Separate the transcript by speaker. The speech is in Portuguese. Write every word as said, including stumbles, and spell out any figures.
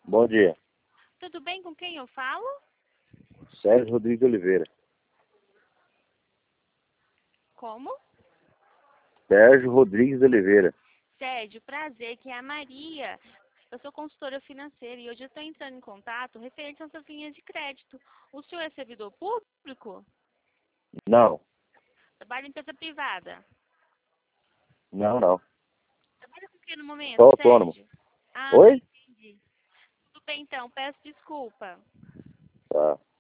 Speaker 1: Bom dia.
Speaker 2: Tudo bem? Com quem eu falo?
Speaker 1: Sérgio Rodrigues de Oliveira.
Speaker 2: Como?
Speaker 1: Sérgio Rodrigues de Oliveira.
Speaker 2: Sérgio, prazer, que é a Maria. Eu sou consultora financeira e hoje eu estou entrando em contato referente às suas linhas de crédito. O senhor é servidor público?
Speaker 1: Não,
Speaker 2: Trabalha em empresa privada?
Speaker 1: não, não.
Speaker 2: Trabalha com o que no momento,
Speaker 1: Sou autônomo.
Speaker 2: Sérgio? Ah,
Speaker 1: Oi?
Speaker 2: entendi. Tudo bem então, peço desculpa.
Speaker 1: Tá.